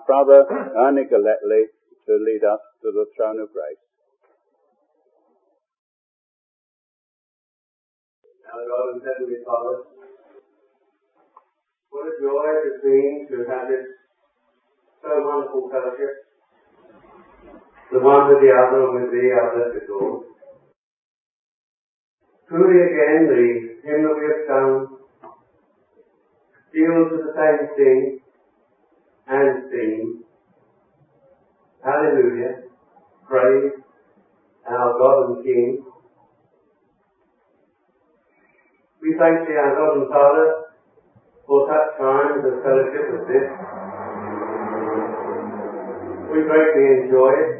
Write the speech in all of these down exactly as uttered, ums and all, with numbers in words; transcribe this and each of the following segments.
our brother uh, Nicoletti to lead us to the throne of grace. Our God and Heavenly Father, what a joy it has been to have this so wonderful fellowship, the one with the other and with thee, our blessed Lord. Truly again, the hymn that we have sung deals with the same thing and theme. Hallelujah, praise our God and King. We thank thee, our God and Father, for such times of fellowship as this. We greatly enjoy it.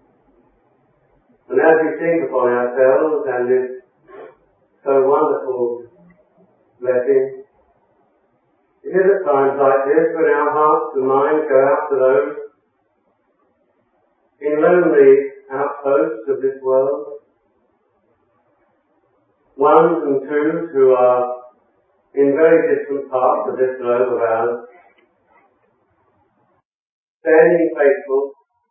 And as we think upon ourselves and this so wonderful blessing, it is at times like this when our hearts and minds go out to those in lonely outposts of this world, ones and twos who are in very distant parts of this globe of ours, standing faithful,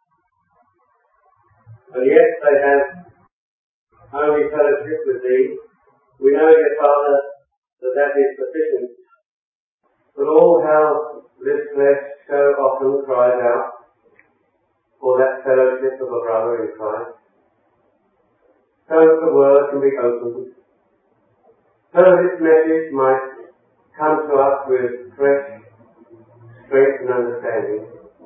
and yet they have only fellowship with thee. We know, dear Father, that that is sufficient. But oh, how this flesh so often cries out for that fellowship of a brother in Christ, so that the word can be opened, so this message might come to us with fresh strength and understanding.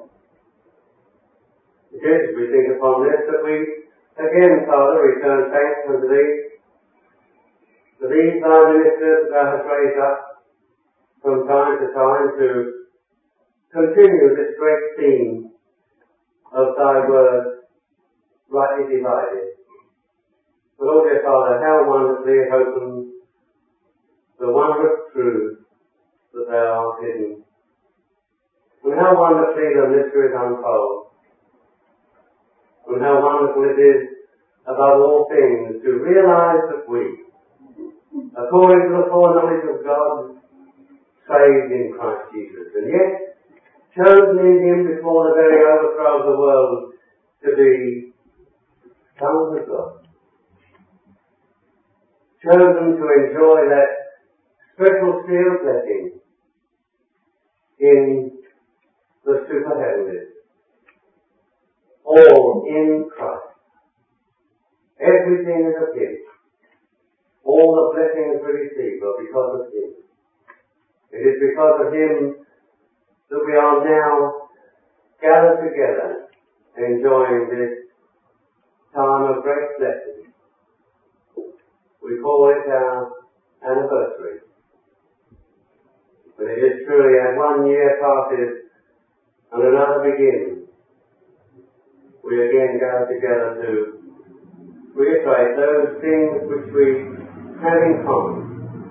It is, as we think upon this, that we again, Father, return thanks unto thee for these thy ministers that thou hast raised up from time to time to continue this great theme of thy word rightly divided. But, oh dear Father, how wonderfully it opens the wondrous truth that thou hast hidden, and how wonderfully the mysteries unfold, and how wonderful it is above all things to realize that we, according to the foreknowledge of God, saved in Christ Jesus, and yet chosen in him before the very overthrow of the world to be sons of God, chosen to enjoy that special seal blessing in the super heavenlies, all in Christ. Everything is of him. All the blessings we receive are because of him. It is because of him that we are now gathered together, enjoying this time of great blessing. We call it our anniversary. But it is truly as one year passes and another begins, we again gather together to reiterate those things which we have in common.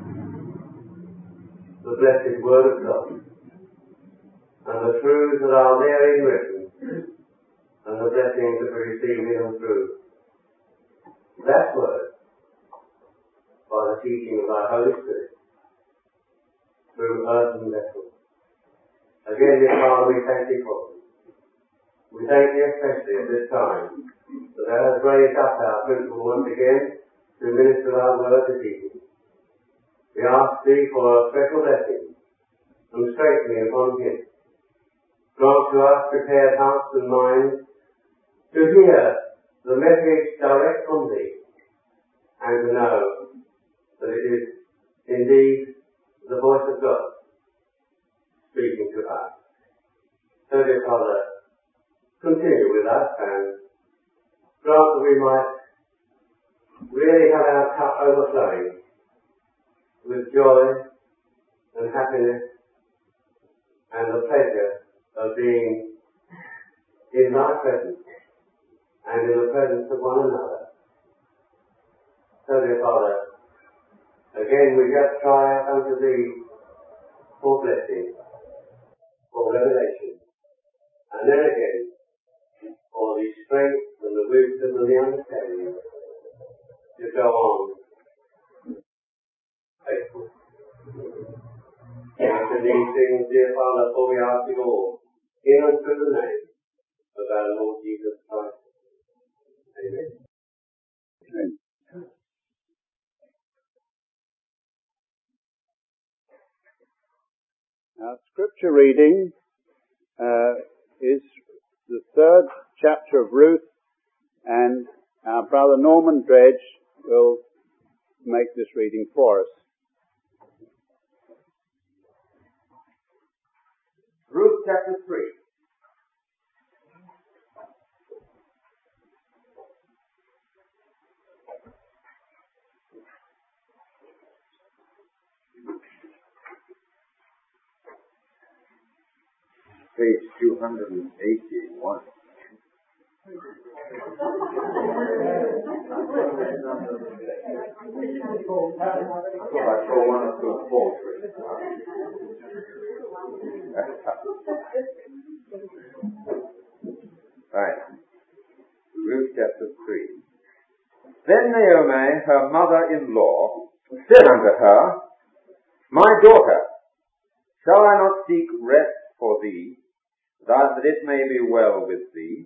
The blessed Word of God, and the truths that are therein written, and the blessings that we receive in and through that Word, by the teaching of thy Holy Spirit, through earthen vessels. Again, dear Father, we thank thee for them. We thank thee especially at this time that thou hast raised up our principal once again to minister thy word this evening. We ask thee for a special blessing and strengthening upon him. Grant to us prepared hearts and minds to hear the message direct from thee, and to know that it is indeed the voice of God speaking to us. So, dear Father, continue with us and grant that we might really have our cup overflowing with joy and happiness and the pleasure of being in thy presence and in the presence of one another. So, dear Father, again we just cry out unto thee for blessing, for revelation, and then again for the strength and the wisdom and the understanding to go on faithful. And to these things, dear Father, for we ask it all in and through the name of our Lord Jesus Christ. Amen. Amen. Our scripture reading uh, is the third chapter of Ruth, and our brother Norman Dredge will make this reading for us. Ruth chapter three. Page two hundred eighty-one. I saw one or two four. Right. Ruth chapter three. Then Naomi, her mother-in-law, said unto her, My daughter, shall I not seek rest for thee, that it may be well with thee?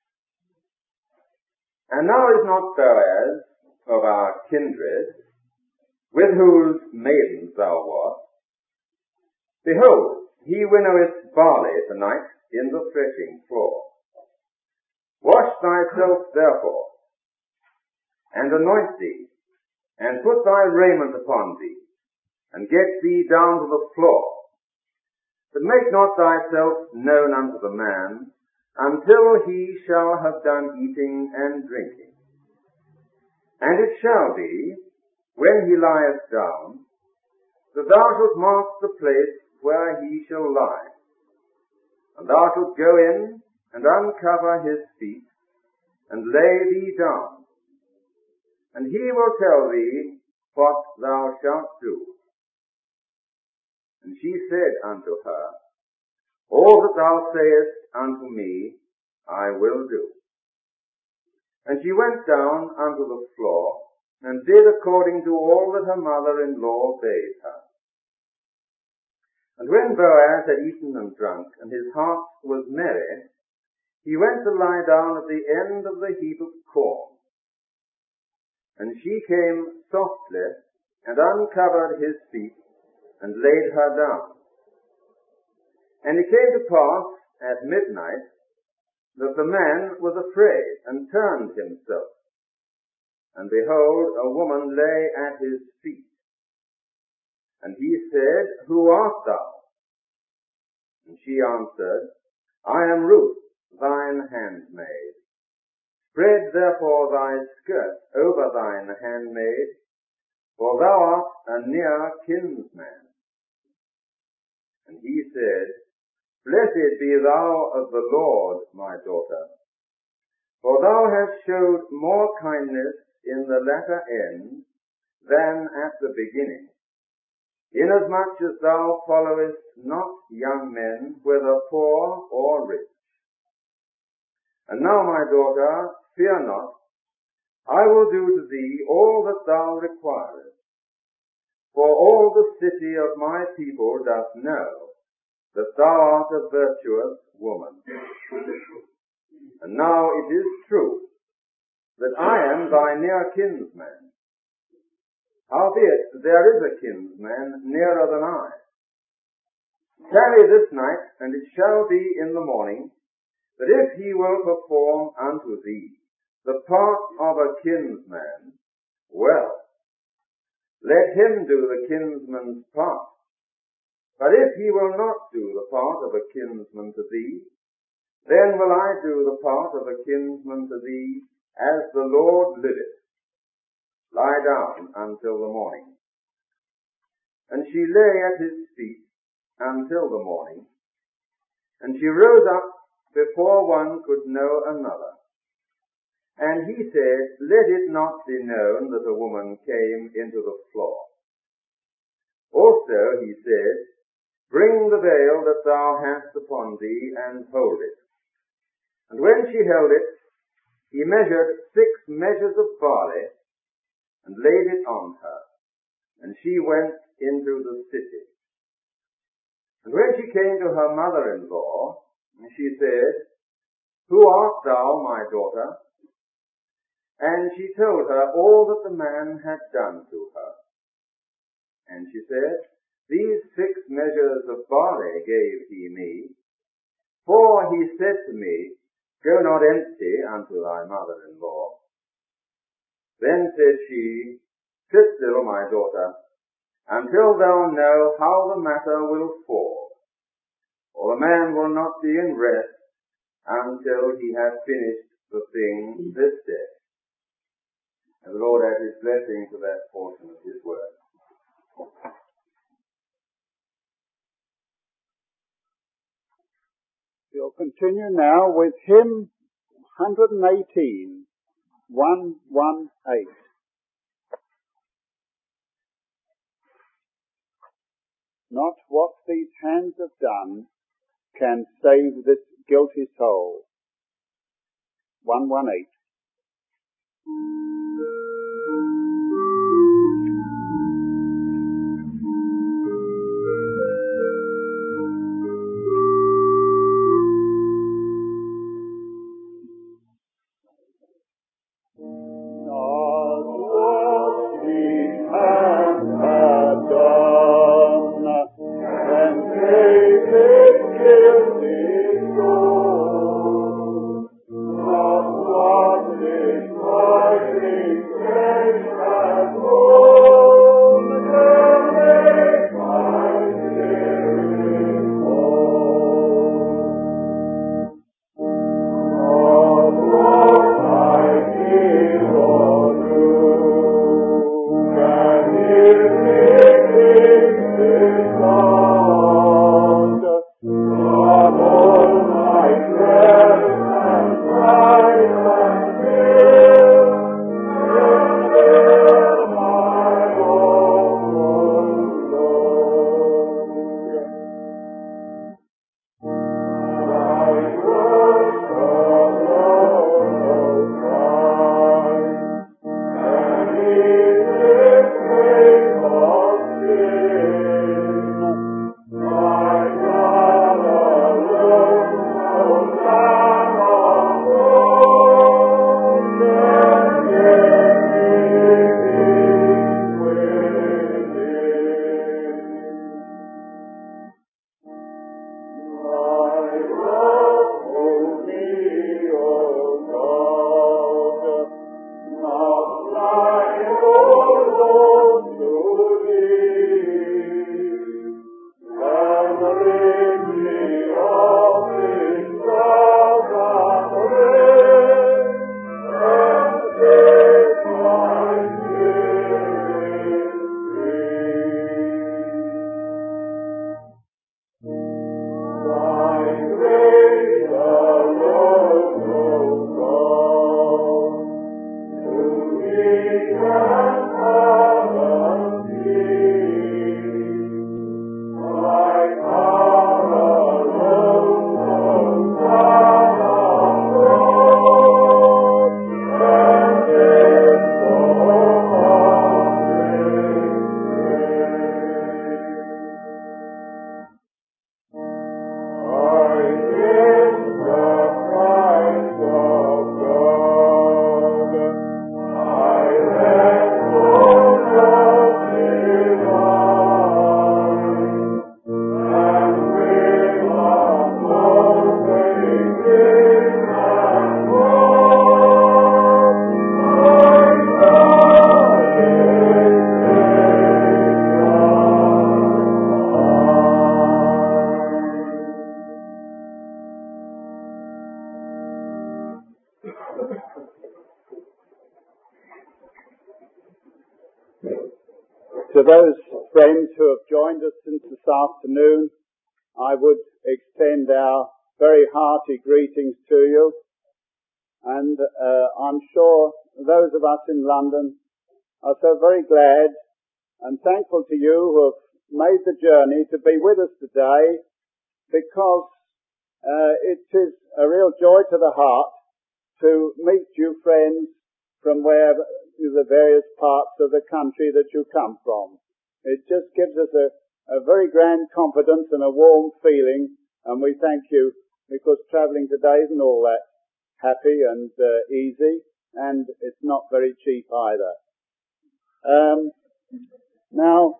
And now is not Boaz of our kindred, with whose maidens thou wast? Behold, he winnoweth barley tonight in the threshing floor. Wash thyself therefore, and anoint thee, and put thy raiment upon thee, and get thee down to the floor. But make not thyself known unto the man, until he shall have done eating and drinking. And it shall be, when he lieth down, that thou shalt mark the place where he shall lie. And thou shalt go in and uncover his feet, and lay thee down. And he will tell thee what thou shalt do. And she said unto her, All that thou sayest unto me, I will do. And she went down unto the floor, and did according to all that her mother-in-law bade her. And when Boaz had eaten and drunk, and his heart was merry, he went to lie down at the end of the heap of corn. And she came softly, and uncovered his feet, and laid her down. And it came to pass at midnight that the man was afraid, and turned himself. And behold, a woman lay at his feet. And he said, Who art thou? And she answered, I am Ruth, thine handmaid. Spread therefore thy skirt over thine handmaid, for thou art a near kinsman. And he said, Blessed be thou of the Lord, my daughter, for thou hast showed more kindness in the latter end than at the beginning, inasmuch as thou followest not young men, whether poor or rich. And now, my daughter, fear not, I will do to thee all that thou requirest, for all the city of my people doth know that thou art a virtuous woman. And now it is true that I am thy near kinsman. Howbeit there is a kinsman nearer than I. Tarry this night, and it shall be in the morning, that if he will perform unto thee the part of a kinsman, well, let him do the kinsman's part. But if he will not do the part of a kinsman to thee, then will I do the part of a kinsman to thee, as the Lord liveth. Lie down until the morning. And she lay at his feet until the morning, and she rose up before one could know another. And he said, Let it not be known that a woman came into the floor. Also he said, Bring the veil that thou hast upon thee, and hold it. And when she held it, he measured six measures of barley, and laid it on her, and she went into the city. And when she came to her mother-in-law, And she said, "Who art thou, my daughter?" And she told her all that the man had done to her. And she said, "These six measures of barley gave he me, for he said to me, Go not empty unto thy mother-in-law." Then said she, "Sit still, my daughter, until thou know how the matter will fall. For the man will not be in rest until he hath finished the thing this day." And the Lord add his blessing to that portion of his word. We'll continue now with hymn one eighteen, one one eight. Not what these hands have done can save this guilty soul. one one eight. To those friends who have joined us since this afternoon, I would extend our very hearty greetings to you. And uh, I'm sure those of us in London are so very glad and thankful to you who have made the journey to be with us today, because uh, it is a real joy to the heart to meet you friends from where the various parts of the country that you come from. It just gives us a, a very grand confidence and a warm feeling, and we thank you because travelling today isn't all that happy and uh, easy, and it's not very cheap either. Um, now,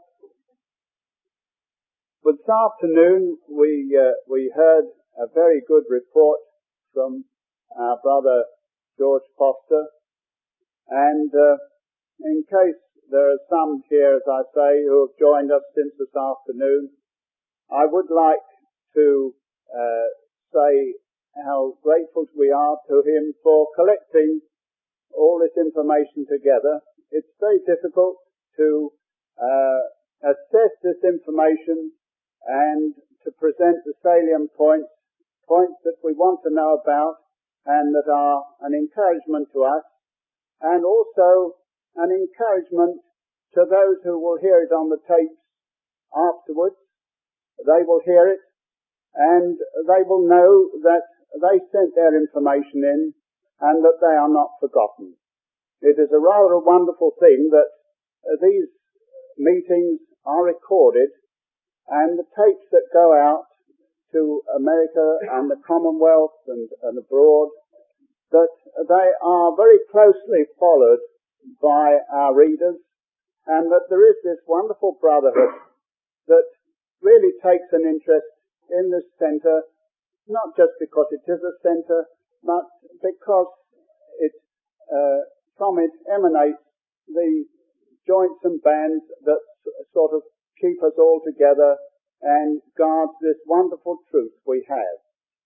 this afternoon we uh, we heard a very good report from our brother George Foster, and uh, in case there are some here, as I say, who have joined us since this afternoon, I would like to uh, say how grateful we are to him for collecting all this information together. It's very difficult to uh, assess this information and to present the salient points, points that we want to know about and that are an encouragement to us, and also an encouragement to those who will hear it on the tapes afterwards. They will hear it and they will know that they sent their information in and that they are not forgotten. It is a rather wonderful thing that uh, these meetings are recorded, and the tapes that go out to America and the Commonwealth and, and abroad, that they are very closely followed by our readers, and that there is this wonderful brotherhood that really takes an interest in this centre, not just because it is a centre, but because it, uh, from it emanates the joints and bands that sort of keep us all together and guards this wonderful truth we have.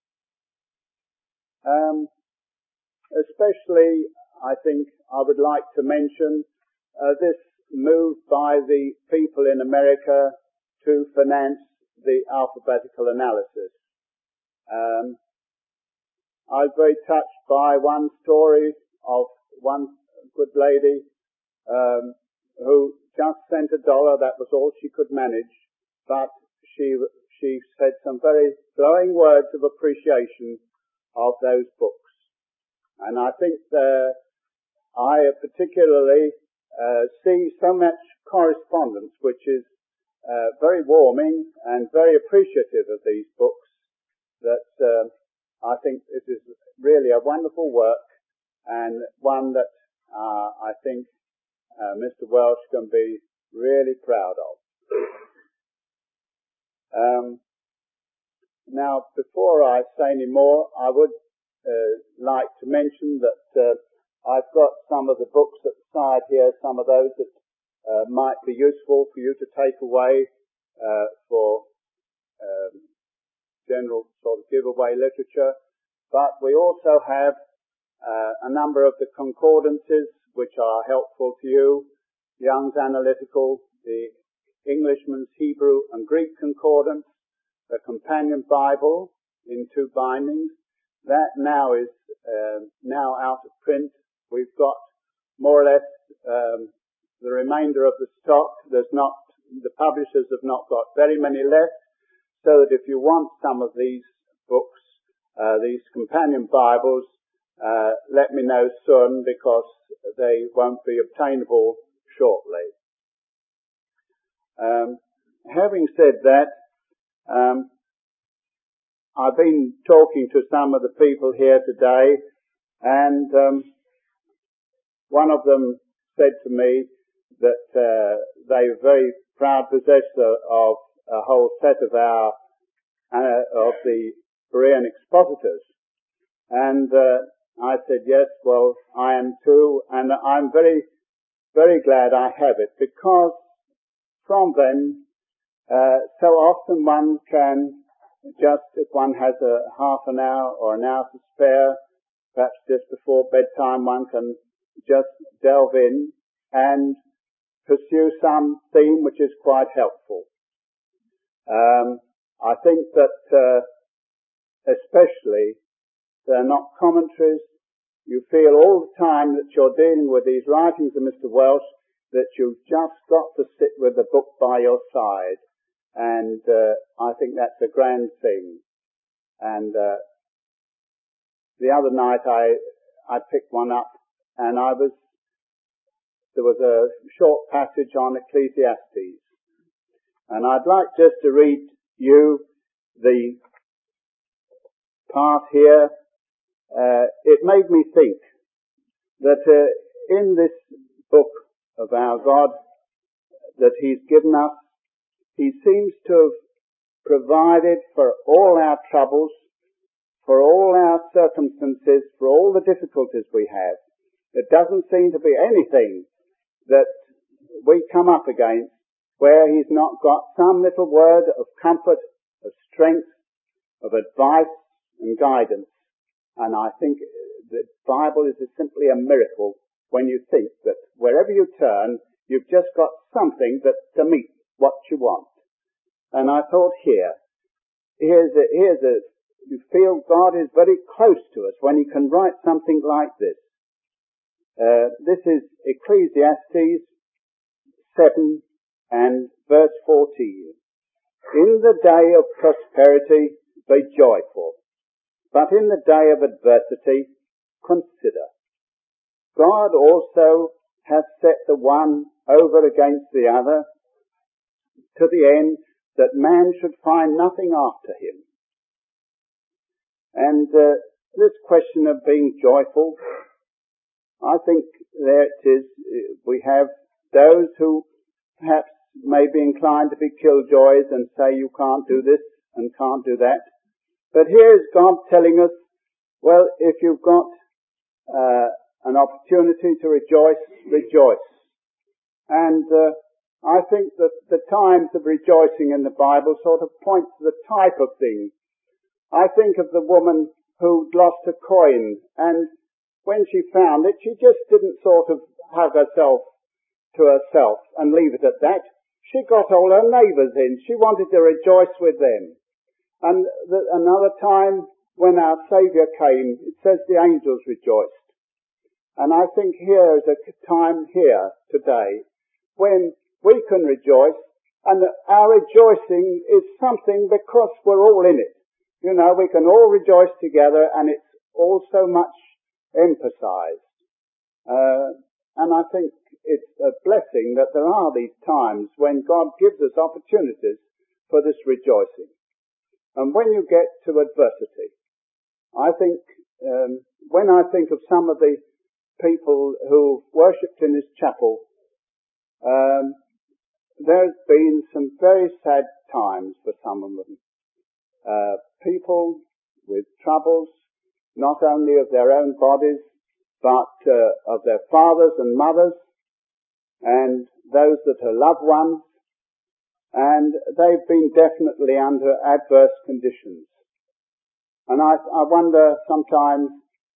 Um, especially, I think, I would like to mention uh, this move by the people in America to finance the alphabetical analysis. Um, I was very touched by one story of one good lady um, who just sent a dollar. That was all she could manage, but she she said some very glowing words of appreciation of those books. And I think uh, I particularly uh, see so much correspondence which is uh, very warming and very appreciative of these books, that uh, I think it is really a wonderful work, and one that uh, I think uh, Mister Welsh can be really proud of. Um, now, before I say any more, I would uh, like to mention that uh, I've got some of the books at the side here, some of those that uh, might be useful for you to take away uh, for um, general sort of giveaway literature. But we also have uh, a number of the concordances which are helpful to you. Young's Analytical, the Englishman's Hebrew and Greek Concordance, the Companion Bible in two bindings. That now is uh, now out of print. We've got more or less um, the remainder of the stock. There's not, the publishers have not got very many left, so that if you want some of these books, uh, these companion Bibles, uh, let me know soon, because they won't be obtainable shortly. Um, having said that, um, I've been talking to some of the people here today, and um, one of them said to me that uh, they were very proud possessor of a whole set of our uh, of the Berean expositors, and uh, I said, yes, well, I am too, and I'm very, very glad I have it, because from them, uh, so often one can just, if one has a half an hour or an hour to spare, perhaps just before bedtime, one can just delve in and pursue some theme which is quite helpful. Um, I think that uh, especially they're not commentaries. You feel all the time that you're dealing with these writings of Mister Welsh that you've just got to sit with the book by your side. And uh, I think that's a grand thing. And uh, the other night I I picked one up, and I was there was a short passage on Ecclesiastes, and I'd like just to read you the part here, uh, it made me think that uh, in this book of our God that He's given us, He seems to have provided for all our troubles, for all our circumstances, for all the difficulties we have. There doesn't seem to be anything that we come up against where He's not got some little word of comfort, of strength, of advice and guidance. And I think the Bible is simply a miracle when you think that wherever you turn, you've just got something that to meet what you want. And I thought here, here's a, here's a, you feel God is very close to us when He can write something like this. Uh, this is Ecclesiastes seven and verse fourteen. In the day of prosperity, be joyful, but in the day of adversity, consider. God also has set the one over against the other to the end that man should find nothing after him. And uh, this question of being joyful, I think there it is. We have those who perhaps may be inclined to be killjoys and say you can't do this and can't do that. But here is God telling us, well, if you've got uh, an opportunity to rejoice, rejoice. And uh, I think that the times of rejoicing in the Bible sort of point to the type of thing. I think of the woman who'd lost a coin, and when she found it, she just didn't sort of hug herself to herself and leave it at that. She got all her neighbours in. She wanted to rejoice with them. And the, another time when our Saviour came, it says the angels rejoiced. And I think here is a time here today when we can rejoice, and our rejoicing is something because we're all in it. You know, we can all rejoice together, and it's all so much emphasized. Uh, and I think it's a blessing that there are these times when God gives us opportunities for this rejoicing. And when you get to adversity, I think, um, when I think of some of the people who worshipped in this chapel, um, there's been some very sad times for some of them. Uh, people with troubles, not only of their own bodies, but uh, of their fathers and mothers, and those that are loved ones, and they've been definitely under adverse conditions. And I, I wonder sometimes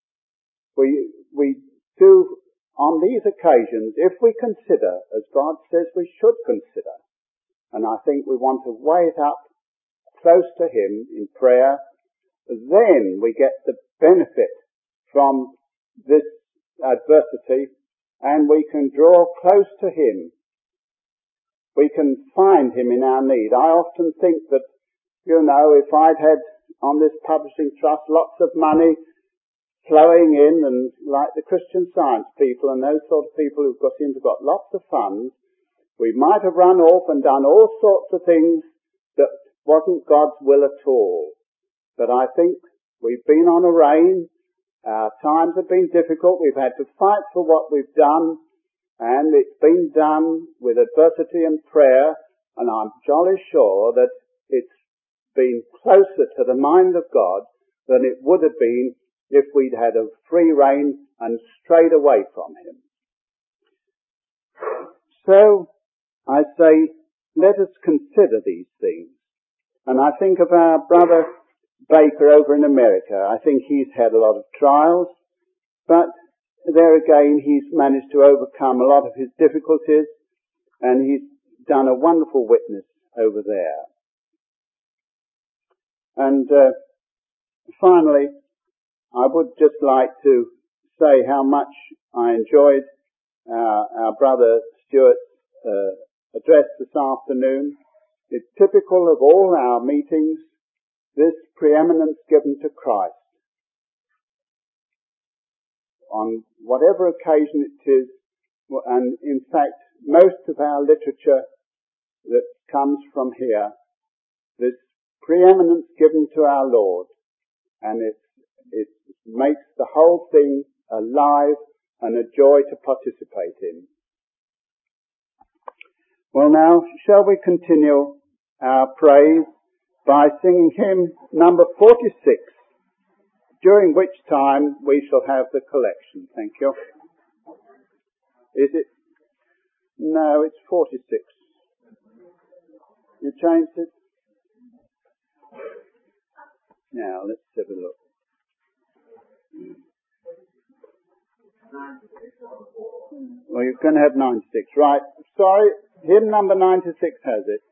we we do on these occasions, if we consider, as God says we should consider, and I think we want to weigh it up close to Him in prayer, then we get the benefit from this adversity, and we can draw close to Him. We can find Him in our need. I often think that, you know, if I'd had on this publishing trust lots of money flowing in, and like the Christian Science people and those sort of people who've got into got lots of funds, we might have run off and done all sorts of things that wasn't God's will at all. But I think we've been on a reign. Our times have been difficult. We've had to fight for what we've done, and it's been done with adversity and prayer, and I'm jolly sure that it's been closer to the mind of God than it would have been if we'd had a free rein and strayed away from Him. So, I say, let us consider these things. And I think of our brother Baker over in America. I think he's had a lot of trials, but there again he's managed to overcome a lot of his difficulties, and he's done a wonderful witness over there. And uh, finally, I would just like to say how much I enjoyed uh, our brother Stuart's uh, address this afternoon. It's typical of all our meetings, this preeminence given to Christ. On whatever occasion it is, and in fact, most of our literature that comes from here, this preeminence given to our Lord. and it, it makes the whole thing alive and a joy to participate in. Well, now, shall we continue our praise by singing hymn number forty-six, during which time we shall have the collection. Thank you. Is it? No, it's forty-six. You changed it? Now, let's have a look. Well, you're going to have ninety-six. Right. Sorry, hymn number ninety-six has it.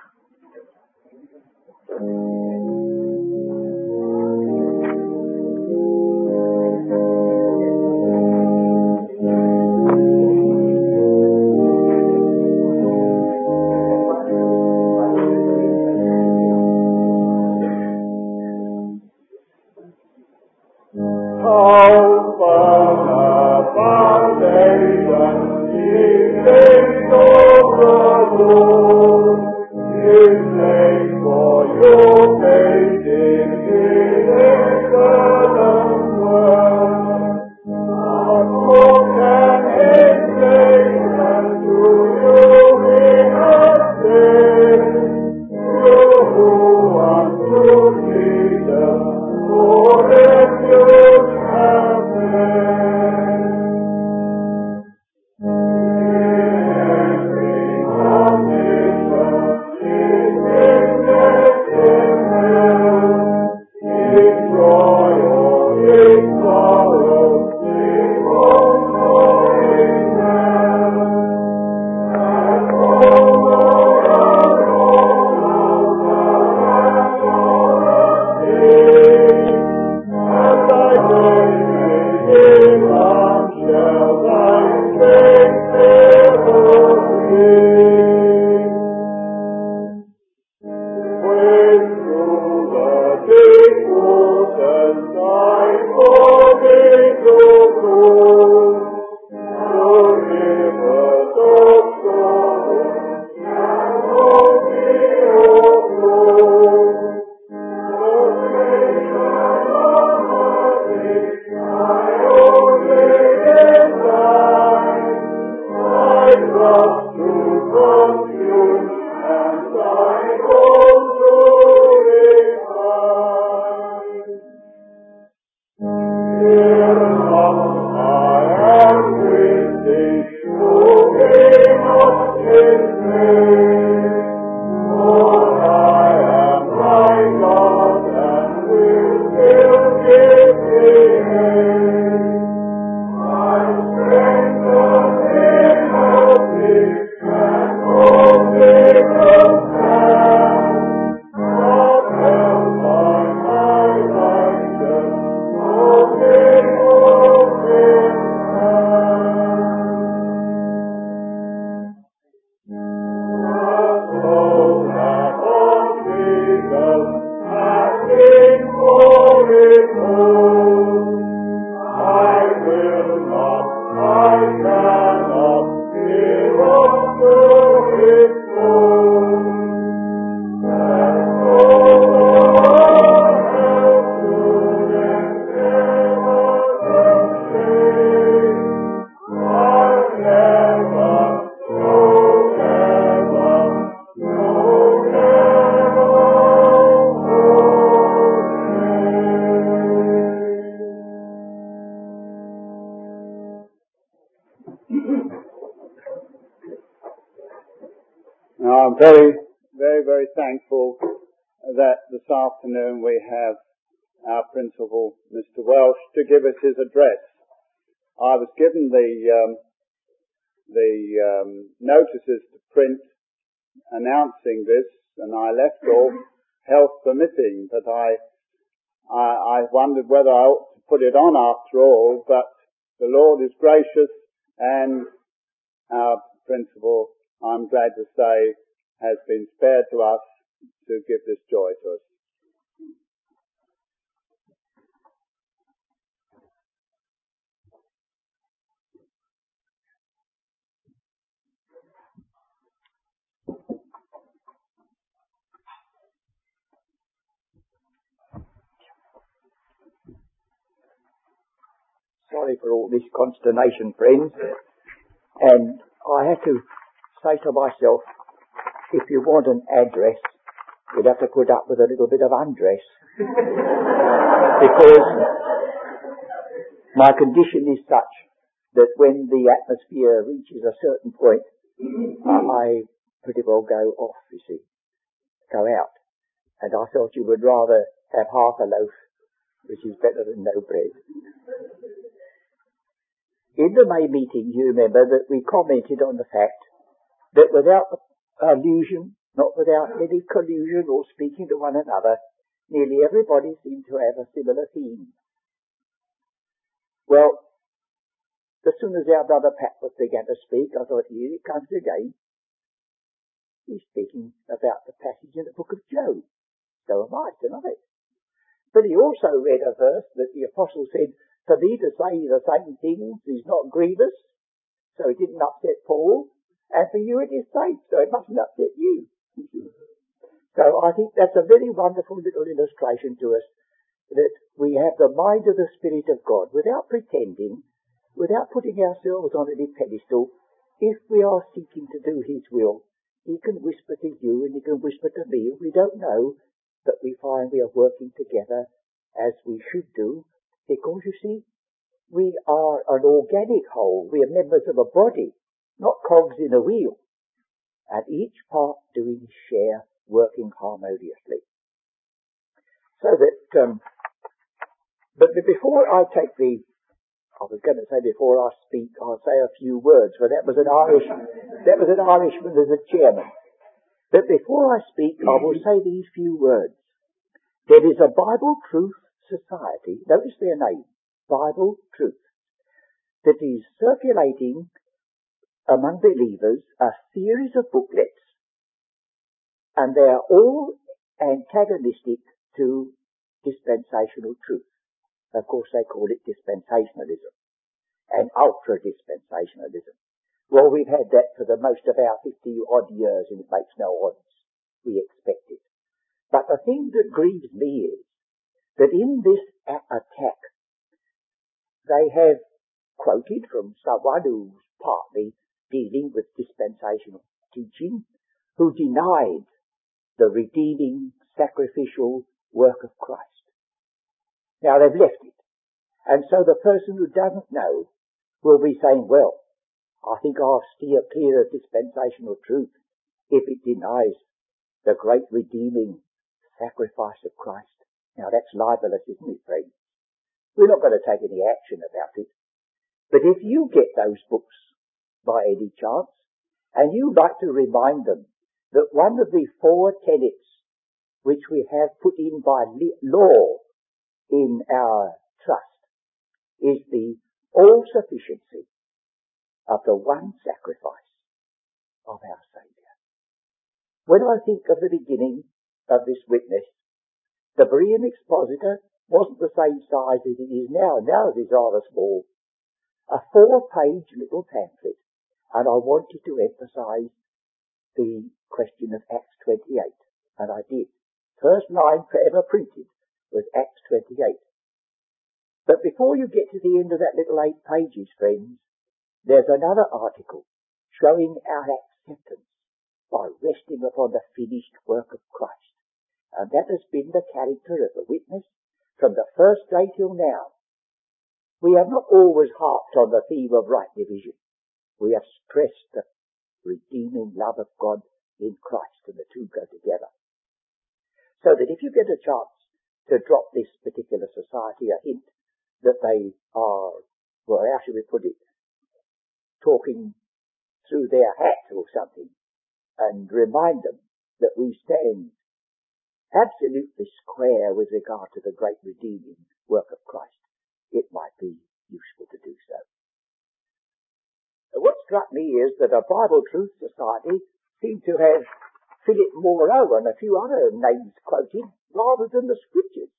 Now, I'm very, very, very thankful that this afternoon we have our principal, Mister Welsh, to give us his address. I was given the um, the um, notices to print announcing this, and I left off health permitting, but I, I I wondered whether I ought to put it on after all. But the Lord is gracious, and our principal, I'm glad to say, has been spared to us to give this joy to us. sorry for all this consternation, friends. And I had to say to myself, if you want an address, you'd have to put up with a little bit of undress. Because my condition is such that when the atmosphere reaches a certain point, I pretty well go off, you see, go out. And I thought you would rather have half a loaf, which is better than no bread. In the May meeting, you remember that we commented on the fact that without allusion, not without any collusion or speaking to one another, nearly everybody seemed to have a similar theme. Well, as soon as our brother Patworth began to speak, I thought, here it comes again. He's speaking about the passage in the book of Job. So am I tonight. But he also read a verse that the apostle said, for me to say the same things is not grievous, so it didn't upset Paul, and for you it is safe, so it mustn't upset you. So I think that's a very wonderful little illustration to us, that we have the mind of the Spirit of God, without pretending, without putting ourselves on any pedestal. If we are seeking to do His will, He can whisper to you and He can whisper to me, and we don't know, but we find we are working together as we should do, because you see, we are an organic whole. We are members of a body, not cogs in a wheel, and each part doing its share, working harmoniously. So that, um, but before I take the, I was going to say before I speak, I'll say a few words, for that was an Irish, that was an Irishman as a chairman. But before I speak, I will say these few words. There is a Bible Truth Society, notice their name, Bible Truth, that is circulating among believers a series of booklets, and they are all antagonistic to dispensational truth. Of course, they call it dispensationalism and ultra-dispensationalism. Well, we've had that for the most of our fifty-odd years, and it makes no odds. We expect it. But the thing that grieves me is that in this a- attack, they have quoted from someone who's partly dealing with dispensational teaching, who denied the redeeming, sacrificial work of Christ. Now, they've left it. And so the person who doesn't know will be saying, well, I think I'll steer clear of dispensational truth if it denies the great redeeming sacrifice of Christ. Now, that's libelous, isn't it, friends? We're not going to take any action about it. But if you get those books by any chance, and you'd like to remind them that one of the four tenets which we have put in by law in our trust is the all-sufficiency of the one sacrifice of our Saviour. When I think of the beginning of this witness, the Berean Expositor wasn't the same size as it is now. Now it is rather small. A four-page little pamphlet, and I wanted to emphasize the question of Acts twenty-eight, and I did. First line forever printed was Acts twenty-eight. But before you get to the end of that little eight pages, friends, there's another article showing our acceptance by resting upon the finished work of Christ. And that has been the character of the witness from the first day till now. We have not always harped on the theme of right division. We have stressed the redeeming love of God in Christ, and the two go together. So that if you get a chance to drop this particular society a hint that they are, well, how should we put it, talking through their hat or something, and remind them that we stand absolutely square with regard to the great redeeming work of Christ, it might be useful to do so. What struck me is that a Bible Truth Society seemed to have Philip Moreau and a few other names quoted rather than the Scriptures.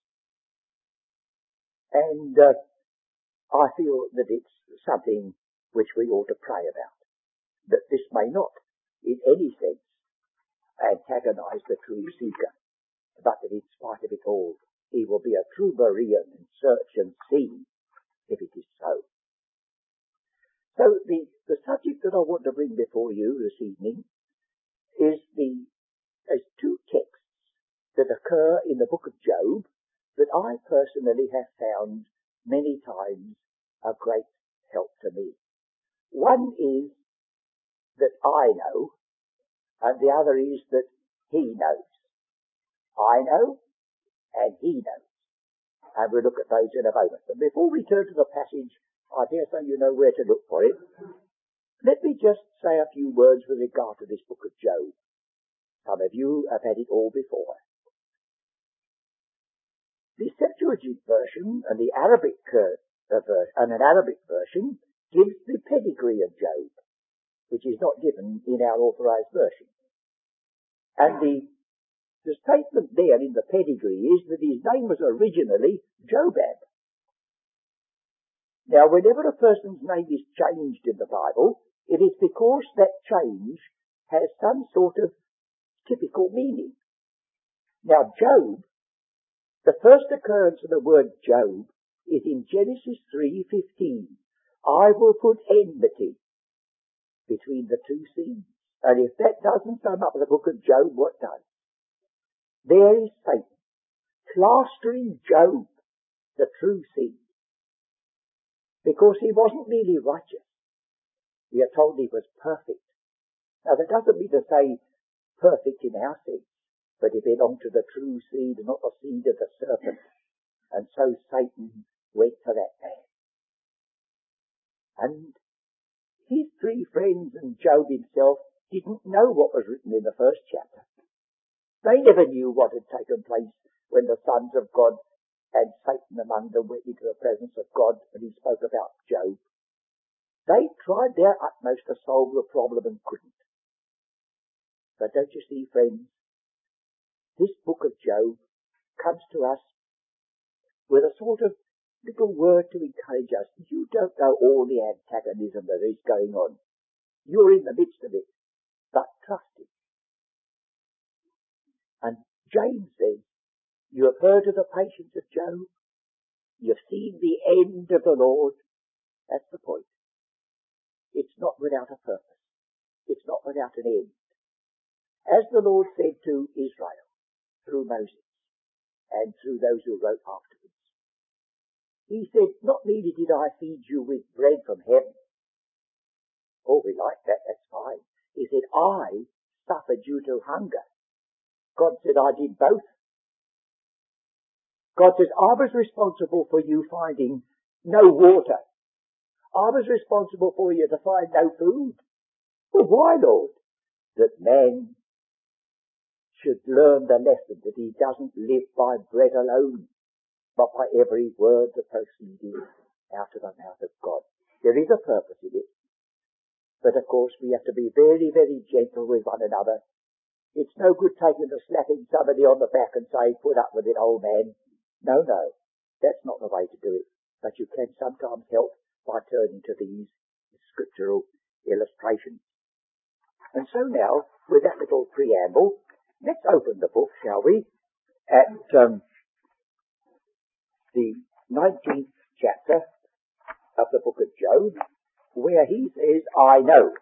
And uh, I feel that it's something which we ought to pray about, that this may not, in any sense, antagonize the true seeker, but that in spite of it all, he will be a true Berean and search and see if it is so. So the, the subject that I want to bring before you this evening is the is two texts that occur in the book of Job that I personally have found many times a great help to me. One is that I know, and the other is that he knows. I know, and he knows. And we'll look at those in a moment. But before we turn to the passage, I dare say you know where to look for it. Let me just say a few words with regard to this book of Job. Some of you have had it all before. The Septuagint version and the Arabic uh, ver- and an Arabic version gives the pedigree of Job, which is not given in our authorized version. And the, the statement there in the pedigree is that his name was originally Jobab. Now, whenever a person's name is changed in the Bible, it is because that change has some sort of typical meaning. Now, Job, the first occurrence of the word Job is in Genesis three fifteen. I will put enmity between the two seeds. And if that doesn't sum up the book of Job, what does? There is Satan plastering Job, the true seed, because he wasn't really righteous. We are told he was perfect. Now that doesn't mean to say perfect in our sense, but he belonged to the true seed and not the seed of the serpent. And so Satan went to that man. And his three friends and Job himself didn't know what was written in the first chapter. They never knew what had taken place when the sons of God and Satan among them went into the presence of God and he spoke about Job. They tried their utmost to solve the problem and couldn't. But don't you see, friends, this book of Job comes to us with a sort of little word to encourage us. You don't know all the antagonism that is going on. You're in the midst of it, but trust it. And James says, you have heard of the patience of Job. You've seen the end of the Lord. That's the point. It's not without a purpose. It's not without an end. As the Lord said to Israel through Moses and through those who wrote afterwards, he said, not merely did I feed you with bread from heaven. Oh, we like that, that's fine. He said, I suffered you to hunger. God said, I did both. God says, I was responsible for you finding no water. I was responsible for you to find no food. Well, why, Lord? That man should learn the lesson that he doesn't live by bread alone, but by every word that proceeded out of the mouth of God. There is a purpose in it. But of course we have to be very, very gentle with one another. It's no good taking to slapping somebody on the back and say, put up with it, old man. No, no, that's not the way to do it. But you can sometimes help by turning to these scriptural illustrations. And so now, with that little preamble, let's open the book, shall we, at um, the nineteenth chapter of the book of Job, where he says, I know.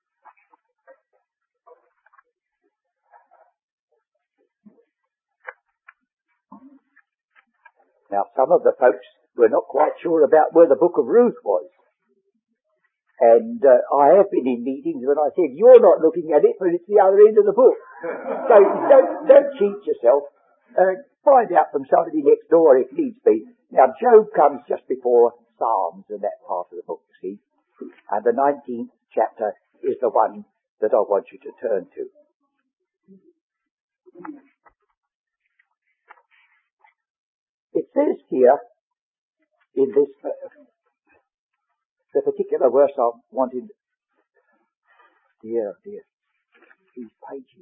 Now, some of the folks were not quite sure about where the book of Ruth was. And uh, I have been in meetings when I said, you're not looking at it, but it's the other end of the book. So don't, don't cheat yourself. Uh, find out from somebody next door if needs be. Now, Job comes just before Psalms in that part of the book, you see. And the nineteenth chapter is the one that I want you to turn to. It says here, in this, uh, the particular verse I wanted, dear, dear, these pages.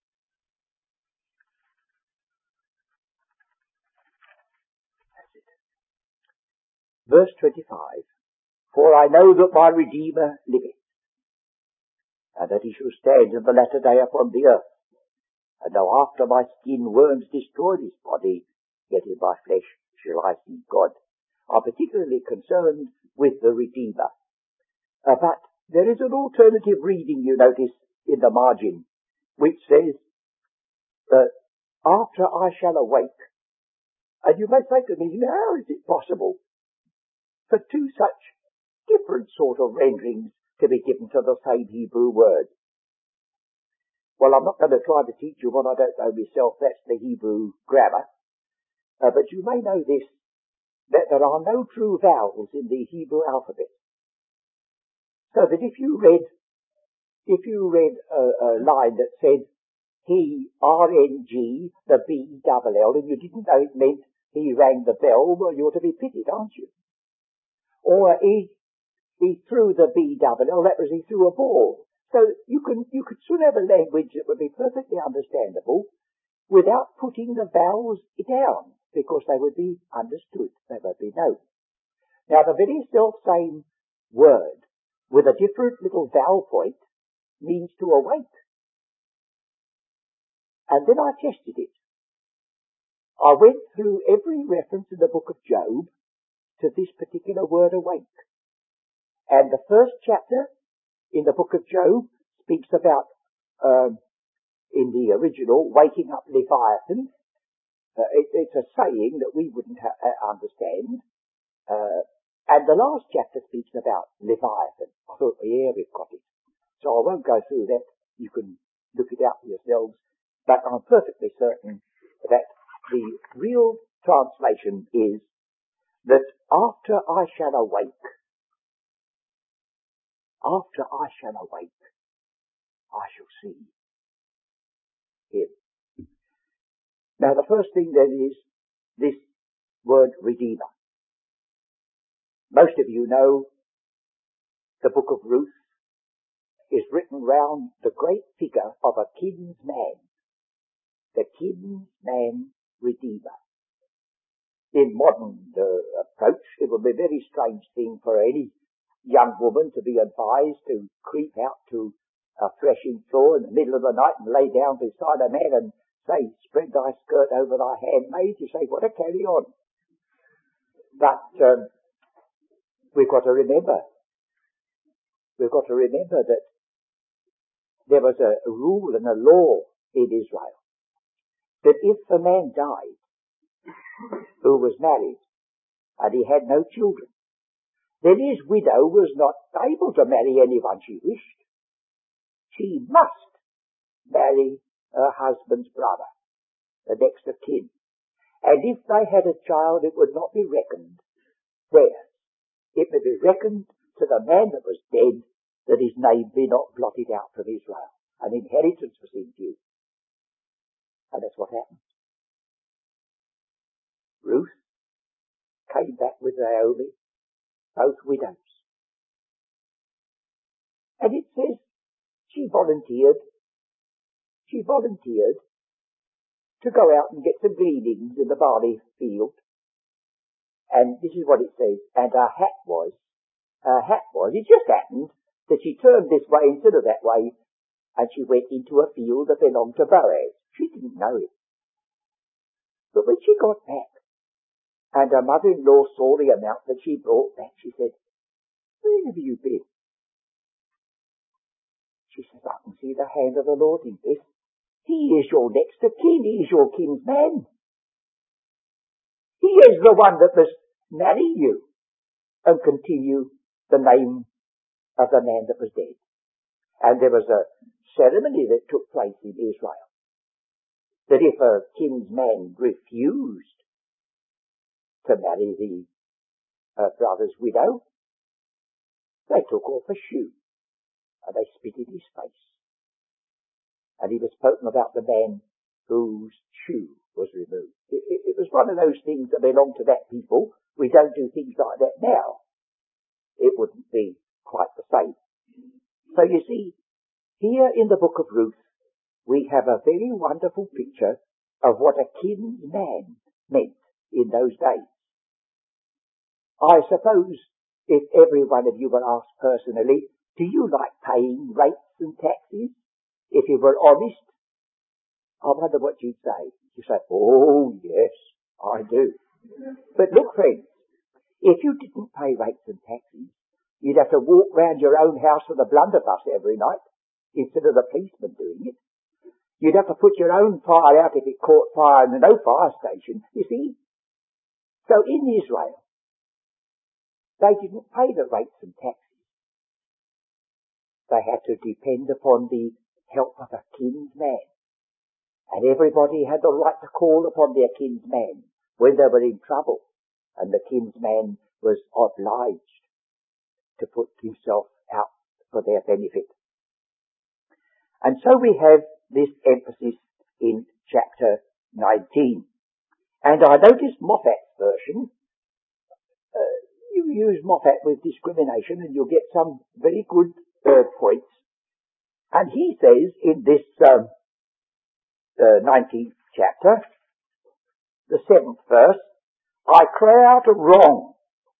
That's it. Verse twenty-five, for I know that my Redeemer liveth, and that he shall stand in the latter day upon the earth. And though after my skin worms destroy his body, yet in my flesh shall I see God. I'm particularly concerned with the Redeemer. Uh, but there is an alternative reading, you notice, in the margin, which says, uh, after I shall awake. And you may say to me, how is it possible for two such different sort of renderings to be given to the same Hebrew word? Well, I'm not going to try to teach you what I don't know myself. That's the Hebrew grammar. Uh, but you may know this, that there are no true vowels in the Hebrew alphabet. So that if you read, if you read a, a line that said, he, R N G, the B, double L, and you didn't know it meant he rang the bell, well, you're to be pitied, aren't you? Or he, he threw the B, double L, that was he threw a ball. So you can, you could soon have a language that would be perfectly understandable without putting the vowels down, because they would be understood, they would be known. Now the very self-same word with a different little vowel point means to awake. And then I tested it. I went through every reference in the book of Job to this particular word awake. And the first chapter in the book of Job speaks about, um, in the original, waking up Leviathan. Uh, it, it's a saying that we wouldn't ha- uh, understand. Uh, and the last chapter speaks about Leviathan. I thought, yeah, we've got it. So I won't go through that. You can look it out for yourselves. But I'm perfectly certain that the real translation is that after I shall awake, after I shall awake, I shall see him. Now the first thing then is this word Redeemer. Most of you know the book of Ruth is written round the great figure of a kinsman, the kinsman Redeemer. In modern uh, approach, it would be a very strange thing for any young woman to be advised to creep out to a threshing floor in the middle of the night and lay down beside a man and say, spread thy skirt over thy handmaid. You say, what a carry on. But um, we've got to remember, we've got to remember that there was a, a rule and a law in Israel that if a man died who was married and he had no children, then his widow was not able to marry anyone she wished. She must marry her husband's brother, the next of kin. And if they had a child, it would not be reckoned there. It would be reckoned to the man that was dead, that his name be not blotted out from Israel. An inheritance was in due. And that's what happened. Ruth came back with Naomi, both widows. And it says she volunteered, she volunteered to go out and get some gleanings in the barley field. And this is what it says, and her hat was, her hat was, it just happened that she turned this way instead of that way, and she went into a field that belonged to Boaz. She didn't know it. But when she got back, and her mother-in-law saw the amount that she brought back, she said, where have you been? She says, I can see the hand of the Lord in this. He is your next of kin. He is your kinsman. He is the one that must marry you and continue the name of the man that was dead. And there was a ceremony that took place in Israel, that if a kinsman refused to marry the uh, brother's widow, they took off a shoe and they spit in his face. And he was spoken about the man whose shoe was removed. It, it, it was one of those things that belonged to that people. We don't do things like that now. It wouldn't be quite the same. So you see, here in the book of Ruth, we have a very wonderful picture of what a kinsman meant in those days. I suppose if every one of you were asked personally, do you like paying rates and taxes? If you were honest, I wonder what you'd say. You say, oh yes, I do. But look friends, if you didn't pay rates and taxes, You'd have to walk round your own house with a blunderbuss every night instead of the policeman doing it. You'd have to put your own fire out if it caught fire and no fire station, you see. So in Israel, they didn't pay the rates and taxes. They had to depend upon the help of a kinsman. And everybody had the right to call upon their kinsman when they were in trouble. And the kinsman was obliged to put himself out for their benefit. And so we have this emphasis in chapter nineteen. And I noticed Moffat's version. Uh, you use Moffat with discrimination and you'll get some very good uh, points. And he says in this um, uh, nineteenth chapter, the seventh verse, I cry out wrong.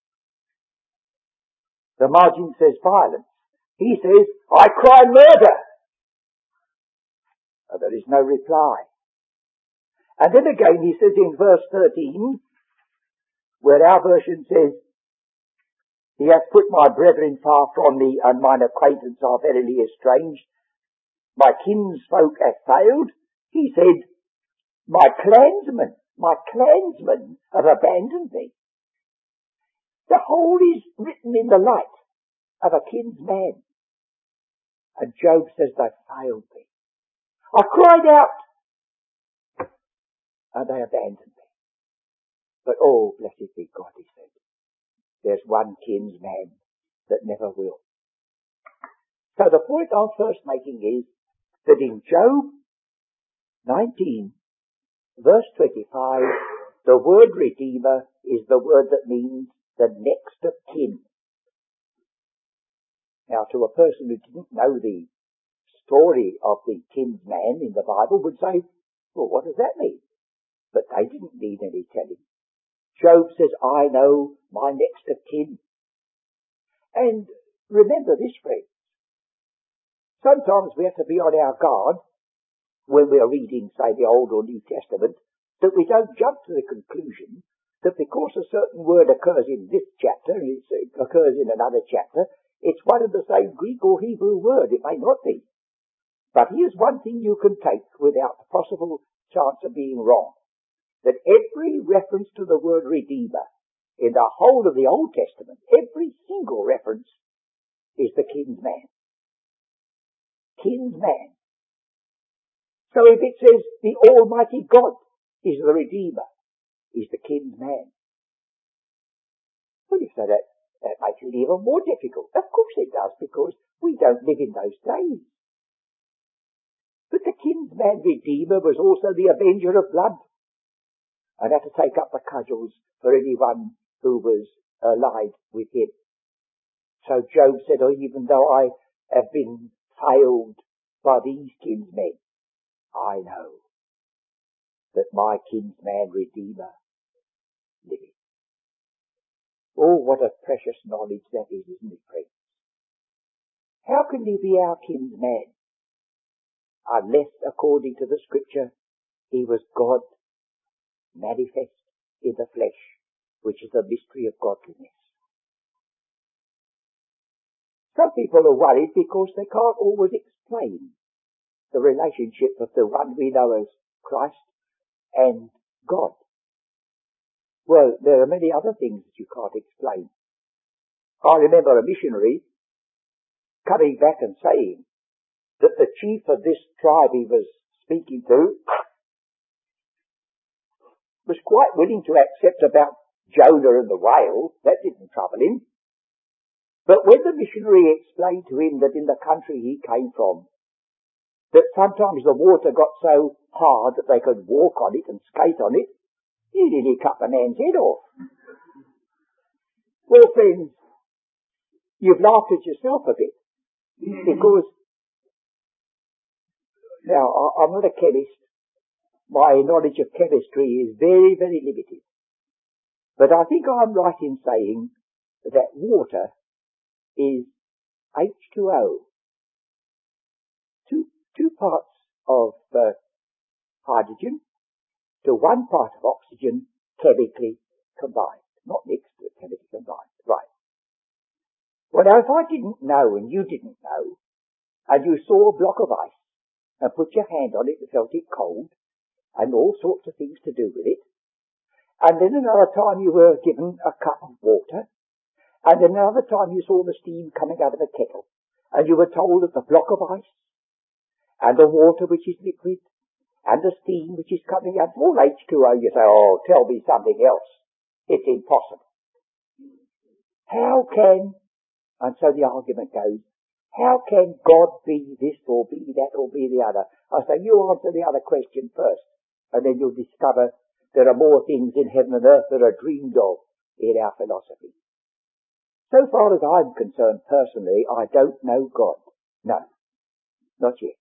The margin says violence. He says, I cry murder. And there is no reply. And then again he says in verse thirteen, where our version says, He hath put my brethren far from me, and mine acquaintance are verily estranged. My kinsfolk hath failed. He said, My clansmen, my clansmen have abandoned me. The whole is written in the light of a kinsman. And Job says, they failed me. I cried out, and they abandoned me. But oh, blessed be God, he said, there's one kinsman that never will. So the point I'm first making is that in Job nineteen, verse twenty-five, the word Redeemer is the word that means the next of kin. Now, to a person who didn't know the story of the kinsman in the Bible would say, well, what does that mean? But they didn't need any telling. Job says, I know my next of kin. And remember this, friends. Sometimes we have to be on our guard when we are reading, say, the Old or New Testament, that we don't jump to the conclusion that because a certain word occurs in this chapter and it occurs in another chapter, it's one and the same Greek or Hebrew word. It may not be. But here's one thing you can take without the possible chance of being wrong. That every reference to the word Redeemer in the whole of the Old Testament, every single reference is the kinsman. Kinsman. So if it says the Almighty God is the Redeemer, is the kinsman. Well, you say that, that makes it even more difficult. Of course it does, because we don't live in those days. But the kinsman Redeemer was also the avenger of blood, and had to take up the cudgels for anyone who was allied with him. So Job said, oh, even though I have been failed by these kinsmen, I know that my kinsman Redeemer liveth. Oh, what a precious knowledge that is, isn't it, friends? How can he be our kinsman unless, according to the Scripture, he was God manifest in the flesh, which is the mystery of godliness? Some people are worried because they can't always explain the relationship of the one we know as Christ and God. Well, there are many other things that you can't explain. I remember a missionary coming back and saying that the chief of this tribe he was speaking to was quite willing to accept about Jonah and the whale. That didn't trouble him. But when the missionary explained to him that in the country he came from, that sometimes the water got so hard that they could walk on it and skate on it, he nearly cut the man's head off. Well, friends, you've laughed at yourself a bit, because now I'm not a chemist. My knowledge of chemistry is very, very limited. But I think I'm right in saying that water is H two O. Two, two parts of uh, hydrogen to one part of oxygen chemically combined. Not mixed, but chemically combined. Right. Well, now, if I didn't know and you didn't know, and you saw a block of ice and put your hand on it and felt it cold, and all sorts of things to do with it, and then another time you were given a cup of water, and then another time you saw the steam coming out of a kettle, and you were told that the block of ice, and the water which is liquid, and the steam which is coming out, all H two O, you say, oh, tell me something else. It's impossible. How can, and so the argument goes, how can God be this or be that or be the other? I say, you answer the other question first, and then you'll discover there are more things in heaven and earth that are dreamed of in our philosophy. So far as I'm concerned personally, I don't know God. No, not yet.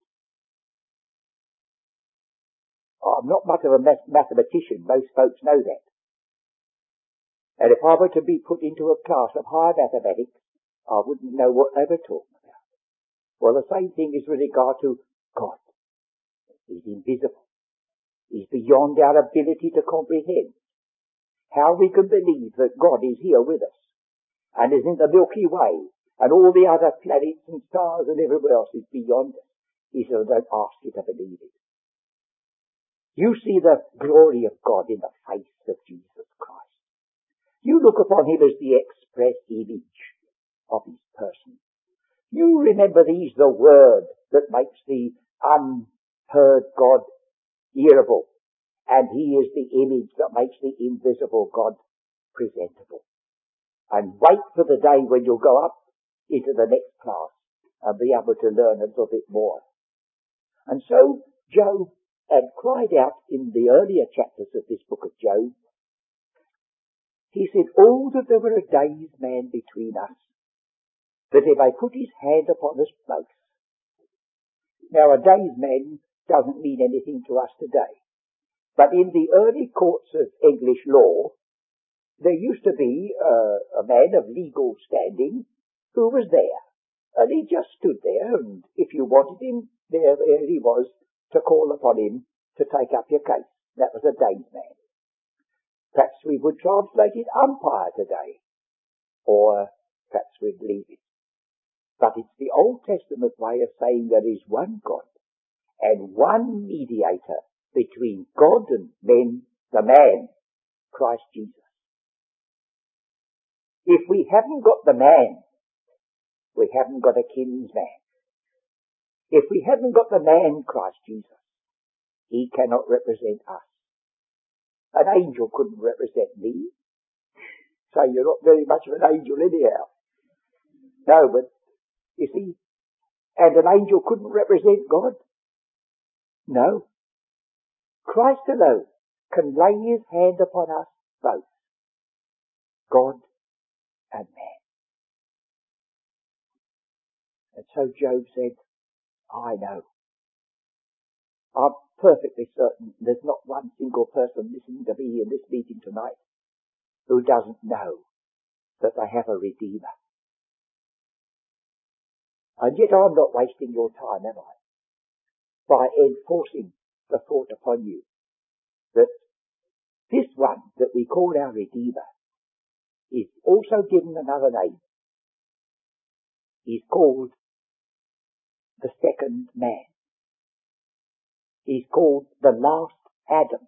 I'm not much of a math- mathematician. Most folks know that. And if I were to be put into a class of higher mathematics, I wouldn't know what they were talking about. Well, the same thing is with regard to God. He's invisible. He's beyond our ability to comprehend. How we can believe that God is here with us and is in the Milky Way and all the other planets and stars and everywhere else is beyond us. He said, don't ask you to believe it. You see the glory of God in the face of Jesus Christ. You look upon him as the express image of his person. You remember that he's the word that makes the unheard God hearable, and he is the image that makes the invisible God presentable. And wait for the day when you'll go up into the next class and be able to learn a little bit more. And so Job had cried out in the earlier chapters of this book of Job. He said, oh, that there were a day's man between us, that he may put his hand upon us both. Now, a day's man doesn't mean anything to us today. But in the early courts of English law, there used to be uh, a man of legal standing who was there. And he just stood there, and if you wanted him, there, there he was to call upon him to take up your case. That was a day's man. Perhaps we would translate it umpire today, or perhaps we'd leave it. But it's the Old Testament way of saying there is one God and one mediator between God and men, the man, Christ Jesus. If we haven't got the man, we haven't got a kinsman. If we haven't got the man, Christ Jesus, he cannot represent us. An angel couldn't represent me. So you're not very much of an angel anyhow. No, but you see, and an angel couldn't represent God. No. Christ alone can lay his hand upon us both, God and man. And so Job said, I know. I'm perfectly certain there's not one single person listening to me in this meeting tonight who doesn't know that they have a Redeemer. And yet I'm not wasting your time, am I? By enforcing the thought upon you that this one that we call our Redeemer is also given another name. He's called the second man. He's called the last Adam.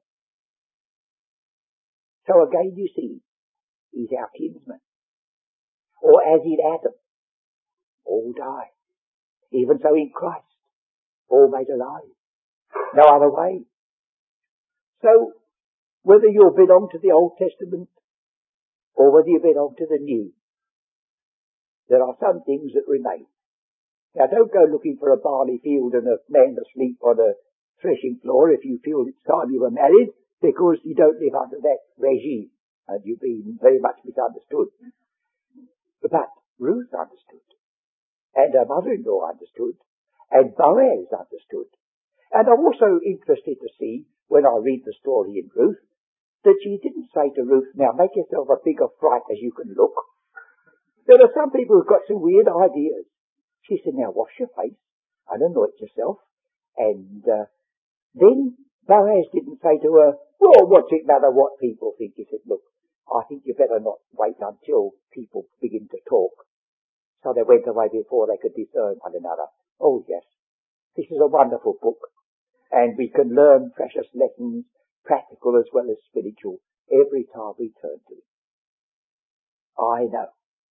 So again you see, he's our kinsman. Or as in Adam, all die. Even so in Christ, all made alive. No other way. So, whether you belong to the Old Testament or whether you belong to the New, there are some things that remain. Now don't go looking for a barley field and a man asleep on a threshing floor if you feel it's time you were married, because you don't live under that regime and you've been very much misunderstood. But Ruth understood, and her mother-in-law understood, and Boaz understood. And I'm also interested to see, when I read the story in Ruth, that she didn't say to Ruth, now make yourself a bigger fright as you can look. There are some people who've got some weird ideas. She said, now wash your face and anoint yourself. And uh, then Boaz didn't say to her, well, what's it matter what people think? He said, look, I think you better not wait until people begin to talk. So they went away before they could discern one another. Oh yes, this is a wonderful book, and we can learn precious lessons, practical as well as spiritual, every time we turn to it. I know.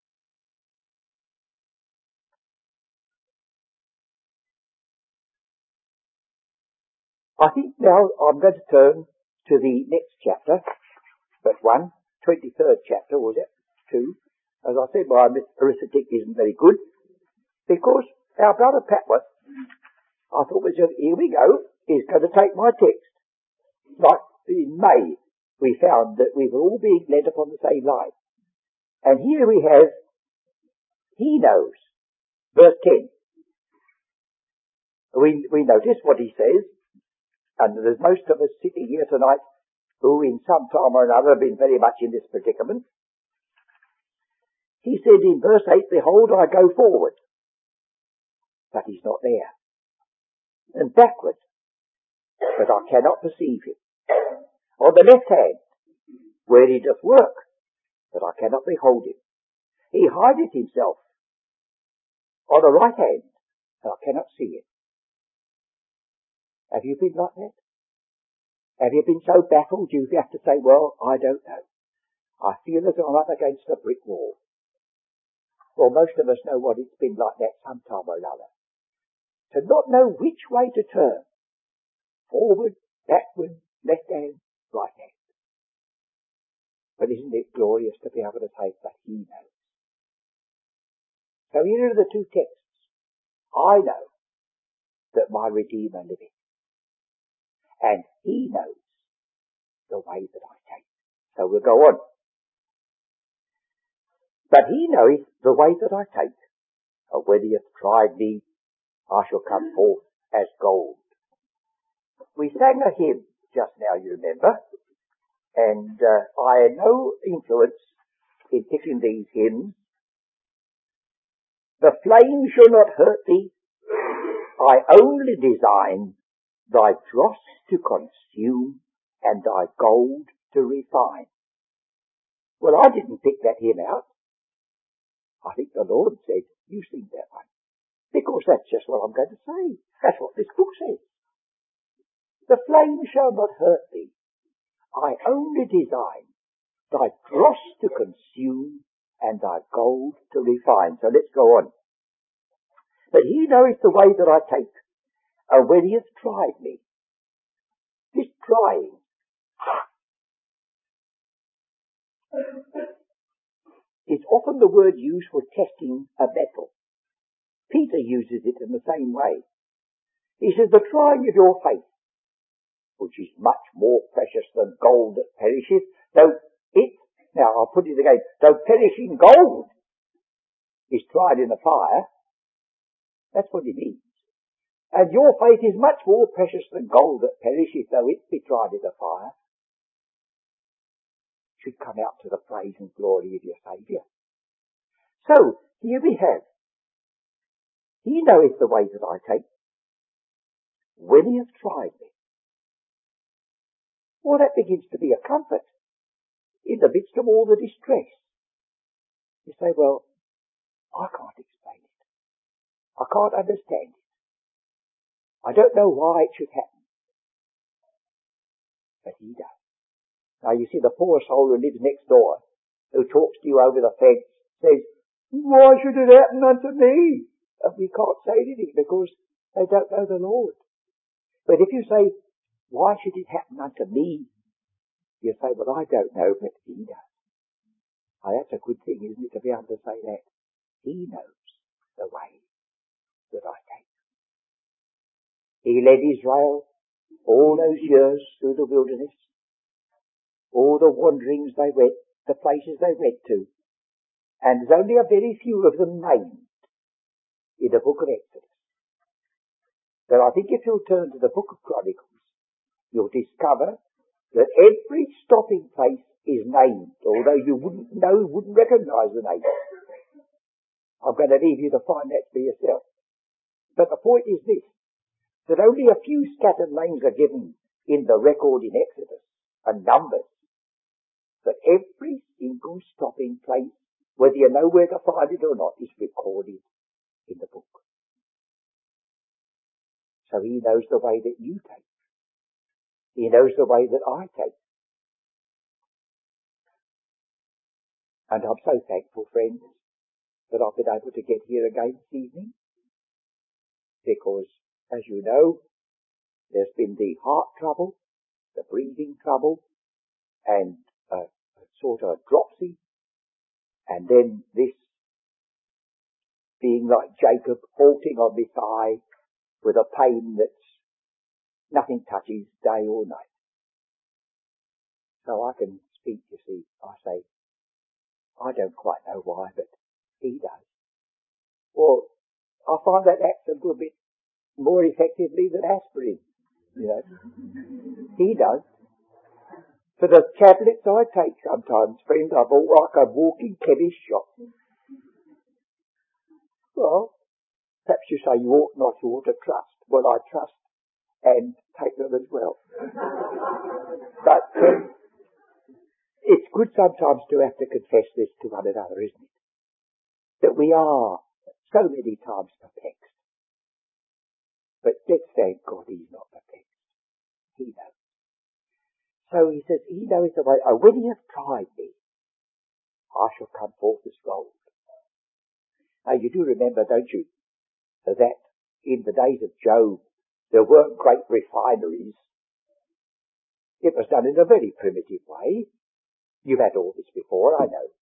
I think now I'm going to turn to the next chapter, but one, twenty-third chapter, was it? Two. As I said, my arithmetic isn't very good, because our brother Patworth, I thought, was here we go, he's going to take my text. Like in May, we found that we were all being led upon the same line. And here we have, he knows, verse ten. We, we notice what he says, and there's most of us sitting here tonight who in some time or another have been very much in this predicament. He said in verse eight, behold, I go forward. But he's not there. And backward, but I cannot perceive him. On the left hand, where he doth work, but I cannot behold him. He hideth himself. On the right hand, and I cannot see him. Have you been like that? Have you been so baffled you have to say, well, I don't know. I feel as though I'm up against a brick wall. Well, most of us know what it's been like that sometime or another. To not know which way to turn. Forward, backward, left hand, right hand. But isn't it glorious to be able to say, but he knows. So here are the two texts. I know that my Redeemer liveth. And he knows the way that I take. So we'll go on. But he knoweth the way that I take. And when he hath tried me, I shall come forth as gold. We sang a hymn just now, you remember. And uh, I had no influence in picking these hymns. The flame shall not hurt thee. I only design thy dross to consume and thy gold to refine. Well, I didn't pick that hymn out. I think the Lord said, you sing that one. Because that's just what I'm going to say. That's what this book says. The flame shall not hurt thee. I only design thy dross to consume and thy gold to refine. So let's go on. But he knoweth the way that I take, and when he hath tried me. This trying is often the word used for testing a metal. Peter uses it in the same way. He says, the trying of your faith, which is much more precious than gold that perisheth, though it, now I'll put it again, though perishing gold is tried in the fire, that's what it means. And your faith is much more precious than gold that perisheth, though it be tried in the fire. Should come out to the praise and glory of your Saviour. So, here we have, he knoweth the way that I take, when he hath tried me. Well, that begins to be a comfort in the midst of all the distress. You say, well, I can't explain it. I can't understand it. I don't know why it should happen. But he does. Now you see, the poor soul who lives next door, who talks to you over the fence, says, why should it happen unto me? And we can't say anything because they don't know the Lord. But if you say, why should it happen unto me? You say, well, I don't know, but he does. Now that's a good thing, isn't it, to be able to say that? He knows the way that I take. He led Israel all those years through the wilderness, all the wanderings they went, the places they went to, and there's only a very few of them named in the book of Exodus. But I think if you'll turn to the book of Chronicles, you'll discover that every stopping place is named, although you wouldn't know, wouldn't recognize the name. I'm going to leave you to find that for yourself. But the point is this, that only a few scattered names are given in the record in Exodus and Numbers. But every single stopping place whether you know where to find it or not, is recorded in the book. So he knows the way that you take. He knows the way that I take. And I'm so thankful, friends, that I've been able to get here again this evening. Because, as you know, there's been the heart trouble, the breathing trouble, and a, a sort of dropsy, and then this being like Jacob, halting on my thigh with a pain that's nothing touches day or night. So I can speak, you see. I say, I don't quite know why, but he does. Well, I find that acts a little bit more effectively than aspirin, you know. He does. For the tablets I take sometimes, friends, I'm all like a walking chemist shop. Well, perhaps you say you ought not, you ought to trust. Well, I trust and take them as well. But um, it's good sometimes to have to confess this to one another, isn't it? That we are so many times perplexed. But let's thank God he's not perplexed. He knows. So he says, he knows the way. Oh, when he has tried me, I shall come forth as gold. Now you do remember, don't you, that in the days of Job, there weren't great refineries. It was done in a very primitive way. You've had all this before, I know.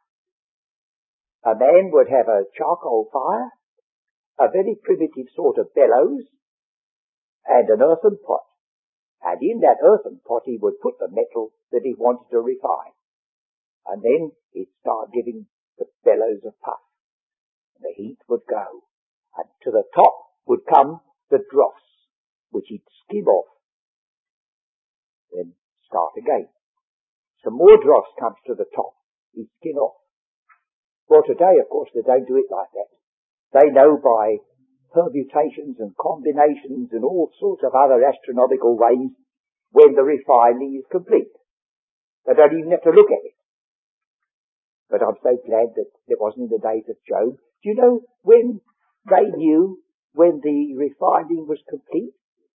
A man would have a charcoal fire, a very primitive sort of bellows, and an earthen pot. And in that earthen pot he would put the metal that he wanted to refine. And then he'd start giving the bellows a puff. And the heat would go. And to the top would come the dross, which he'd skim off. Then start again. Some more dross comes to the top. He'd skim off. Well, today, of course, they don't do it like that. They know by permutations and combinations and all sorts of other astronomical ways when the refining is complete. They don't even have to look at it. But I'm so glad that it wasn't in the days of Job. Do you know when they knew when the refining was complete?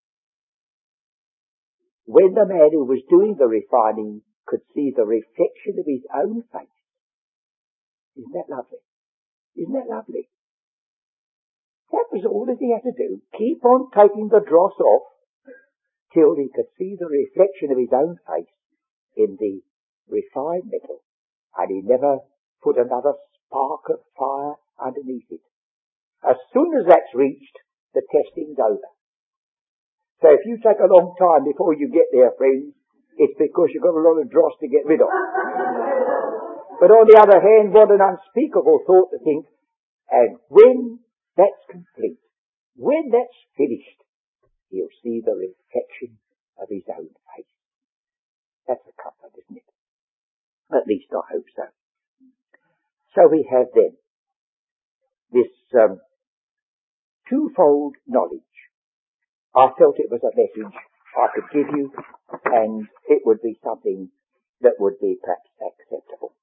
When the man who was doing the refining could see the reflection of his own face. Isn't that lovely? Isn't that lovely? That was all that he had to do. Keep on taking the dross off till he could see the reflection of his own face in the refined metal. And he never put another spark of fire underneath it. As soon as that's reached, the testing's over. So if you take a long time before you get there, friends, it's because you've got a lot of dross to get rid of. But on the other hand, what an unspeakable thought to think, and when that's complete, when that's finished, he'll see the reflection of his own face. That's a comfort, isn't it? At least I hope so. So we have then this um, twofold knowledge. I felt it was a message I could give you, and it would be something that would be perhaps acceptable.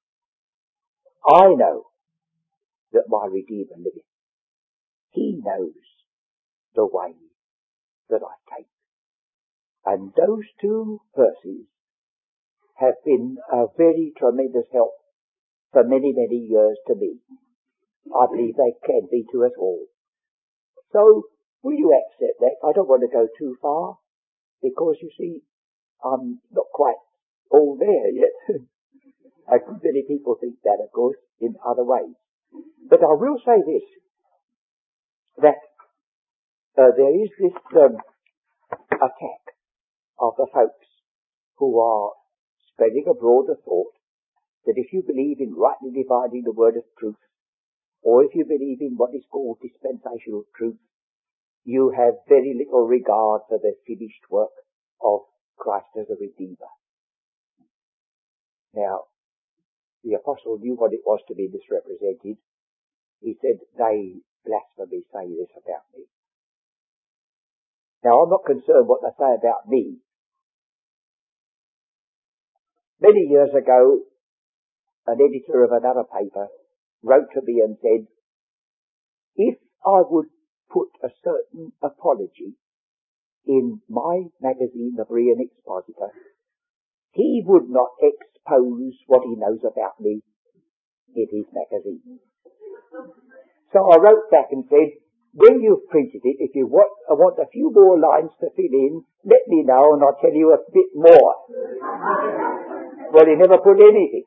I know that my Redeemer liveth. He knows the way that I take. And those two verses have been a very tremendous help for many, many years to me. I believe they can be to us all. So, will you accept that? I don't want to go too far, because you see, I'm not quite all there yet. A good many people think that, of course, in other ways. But I will say this, that uh, there is this um, attack of the folks who are spreading abroad the thought that if you believe in rightly dividing the word of truth, or if you believe in what is called dispensational truth, you have very little regard for the finished work of Christ as a Redeemer. Now, the apostle knew what it was to be misrepresented. He said, they blasphemy say this about me. Now, I'm not concerned what they say about me. Many years ago, an editor of another paper, wrote to me and said, if I would put a certain apology in my magazine, The Berean Expositor, he would not expose what he knows about me in his magazine. So I wrote back and said, when you've printed it, if you want, I want a few more lines to fill in, let me know and I'll tell you a bit more. Well, he never put anything.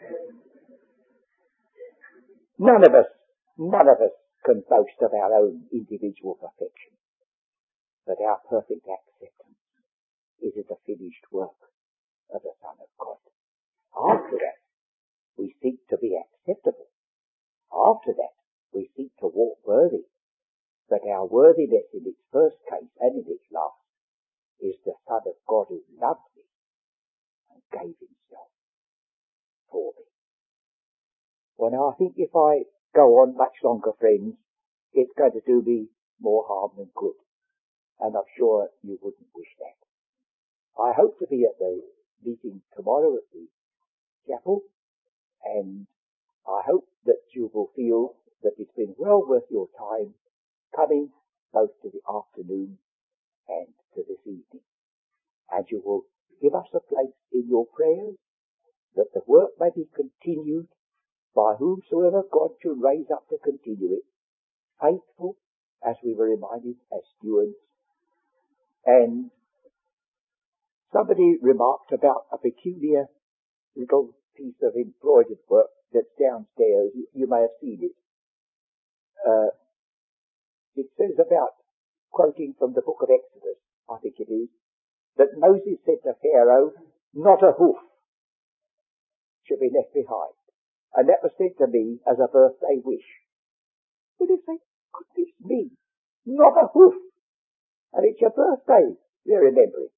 None of us, none of us can boast of our own individual perfection. But our perfect acceptance is in the finished work of the Son of God. After that, we seek to be acceptable. After that, we seek to walk worthy. But our worthiness in its first case and in its last is the Son of God who loved me and gave himself for me. Well, now I think if I go on much longer, friends, it's going to do me more harm than good. And I'm sure you wouldn't wish that. I hope to be at the meeting tomorrow at the chapel, and I hope that you will feel that it's been well worth your time coming both to the afternoon and to this evening. And you will give us a place in your prayers that the work may be continued by whomsoever God should raise up to continue it, faithful, as we were reminded, as stewards. And somebody remarked about a peculiar little piece of embroidered work that's downstairs. You, you may have seen it. Uh, it says about, quoting from the book of Exodus, I think it is, that Moses said to Pharaoh, not a hoof should be left behind. And that was sent to me as a birthday wish. But they say, goodness me, not a hoof. And it's your birthday, you're remembering.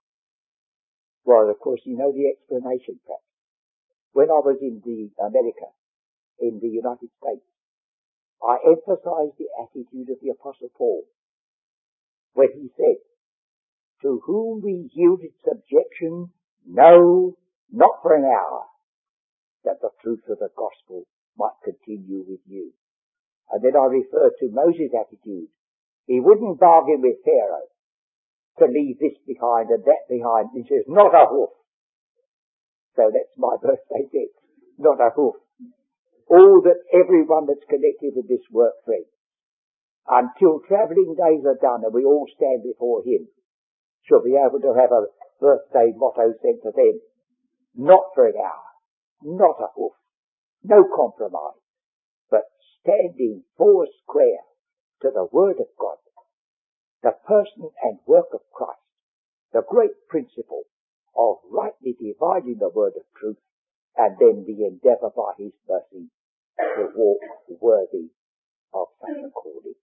Well, of course, you know the explanation, perhaps. When I was in the America, in the United States, I emphasized the attitude of the Apostle Paul when he said, to whom we yielded subjection, no, not for an hour, that the truth of the gospel might continue with you. And then I referred to Moses' attitude. He wouldn't bargain with Pharaoh to leave this behind and that behind. He says, not a hoof. So that's my birthday text, not a hoof. All that everyone that's connected with this work, friends, until travelling days are done and we all stand before him, shall be able to have a birthday motto sent to them. Not for an hour, not a hoof, no compromise, but standing four square to the Word of God, the person and work of Christ, the great principle of rightly dividing the word of truth, and then the endeavour by his mercy to walk worthy of such a calling.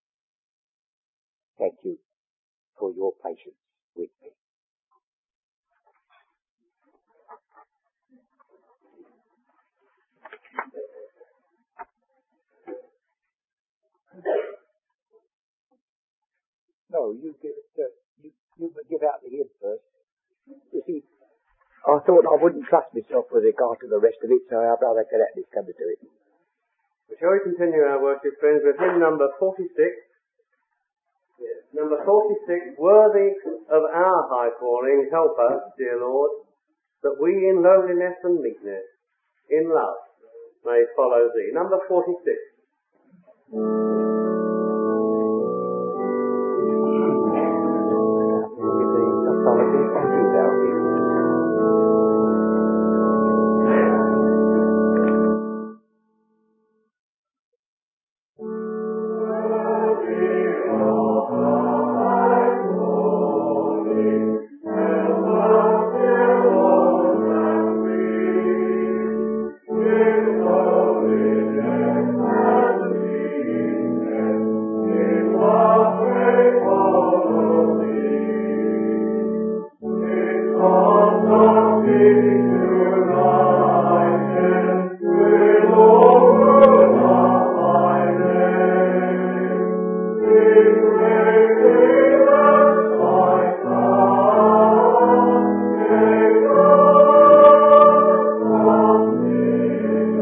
Thank you for your patience with me. No, you give it, uh, you, you give out the hymn first. You see, I thought I wouldn't trust myself with regard to the rest of it, so our brother Galatis come to do it. Well, shall we continue our worship, friends, with hymn number forty-six? Yes. Number forty-six, worthy of our high calling, help us, dear Lord, that we in lowliness and meekness, in love, may follow thee. Number forty-six. Amen.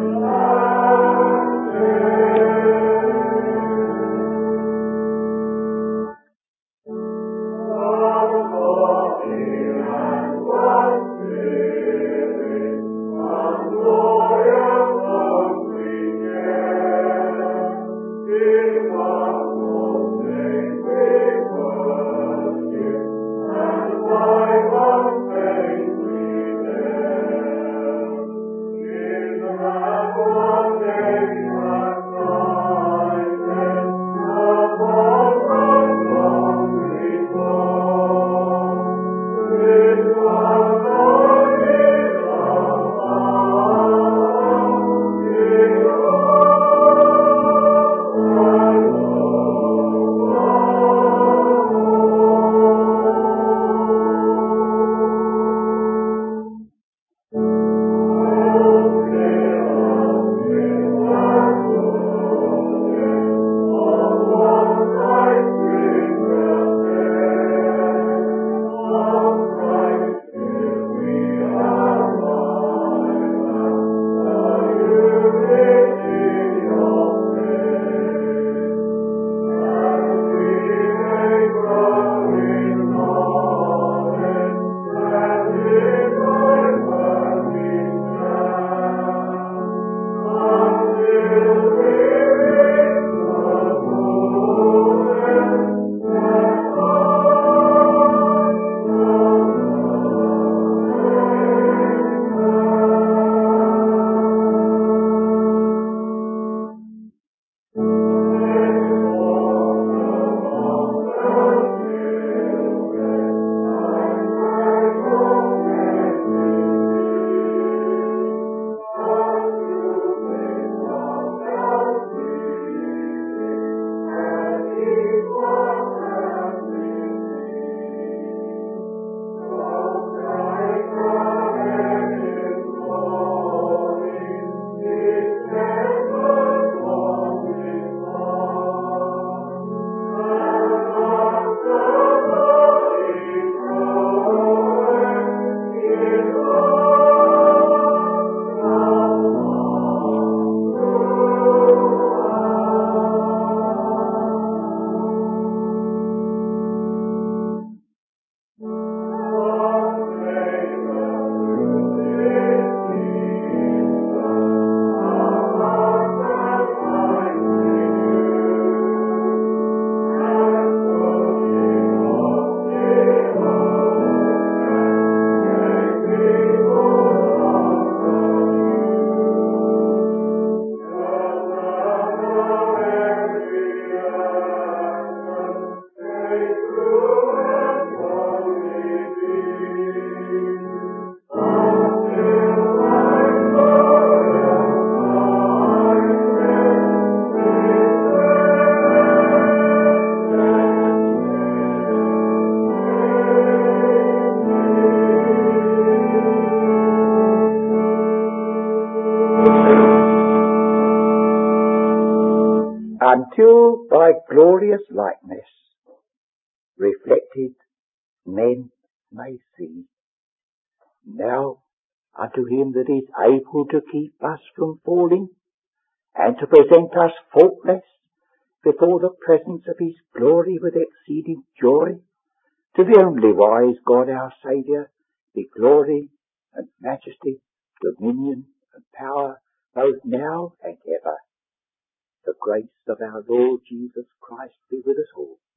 Until thy glorious likeness reflected men may see. Now unto him that is able to keep us from falling and to present us faultless before the presence of his glory with exceeding joy, to the only wise God our Saviour be glory and majesty, dominion and power both now and ever. The grace of our Lord Jesus Christ be with us all.